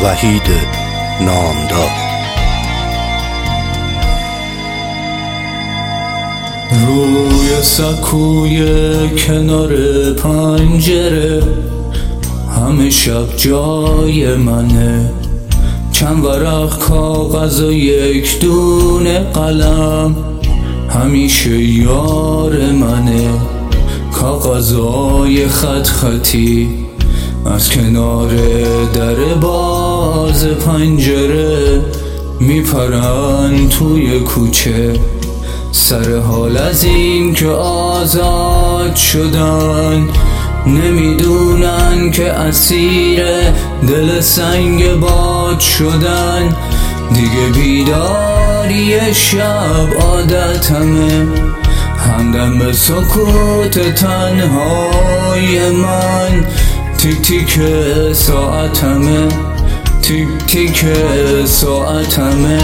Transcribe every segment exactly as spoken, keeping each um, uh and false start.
وحید نامدار. روی سکوی کنار پنجره همه شب جای منه، چند ورق کاغذ و یک دونه قلم همیشه یار منه. کاغذای خط خطی از کنار در باز پنجره میپرن توی کوچه، سر حال از این که آزاد شدن، نمیدونن که اسیر دل سنگ باد شدن. دیگه بیداری شب عادتمه، همدم به سکوت تنهای من. تیک تیک ساعتمه، تیک تیک ساعتمه.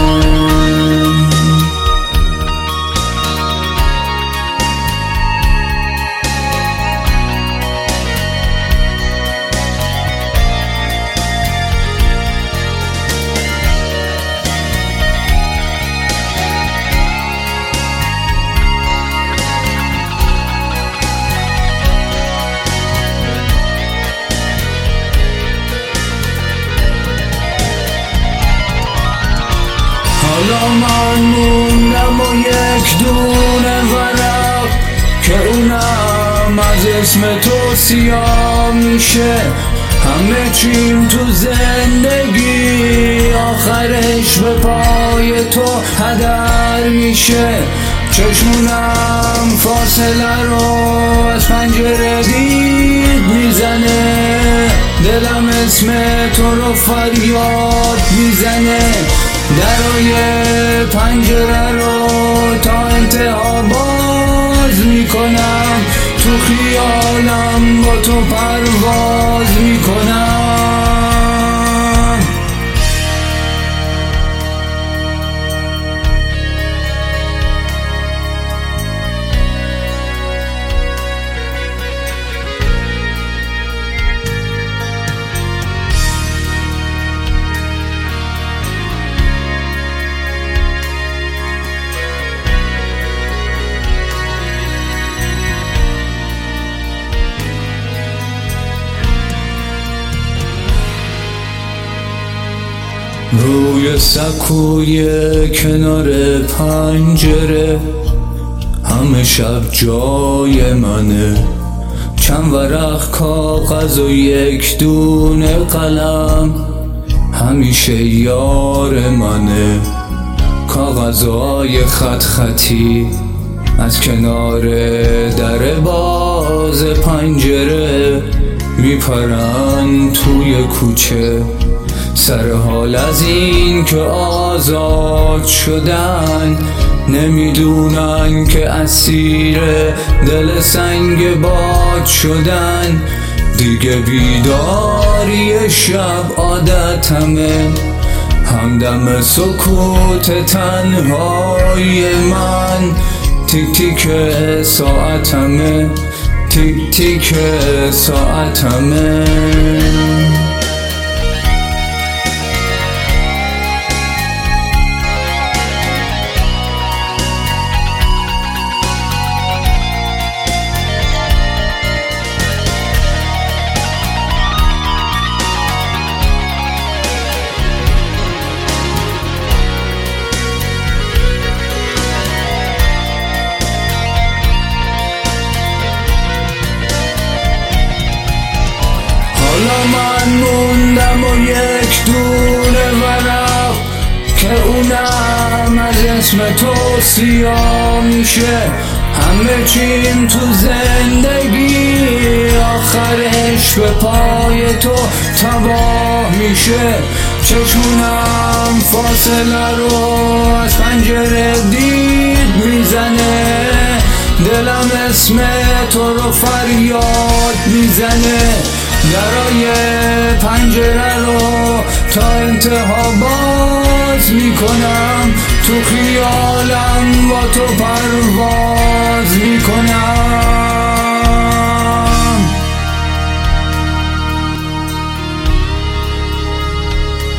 حالا من موندم و یک دونه ورق که اونم از اسم تو سیاه میشه. همه چیم تو زندگی آخرش به پای تو هدر میشه. چشمونم فاصله رو از پنجره دید میزنه، دلم اسم تو رو فریاد میزنه. درای پنجره رو تا انتها باز میکنم، تو خیالم با تو پرواز میکنم. روی سکوی کنار پنجره همه شب جای منه، چند ورق کاغذ و یک دونه قلم همیشه یار منه. کاغذهای خط خطی از کنار در باز پنجره میپرن توی کوچه، سر حال از این که آزاد شدن، نمیدونن که اسیر دل سنگ باد شدن. دیگه بیداری شب عادتمه، همدم سکوت تنهای من. تیک تیک ساعتمه، تیک تیک ساعتمه. حالا من موندم و یک دونه ورق که اونم از اسم تو سیاه میشه. همه چیم تو زندگی آخرش به پای تو تباه میشه. چشمونم فاصله رو از پنجره دید میزنه، دلم اسم تو رو فریاد میزنه. درای پنجره رو تا انتها باز میکنم، تو خیالم با تو پرواز میکنم.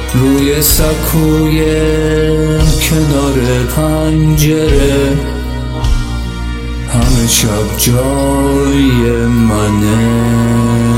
روی سکوی کنار پنجره همه شب جای منه.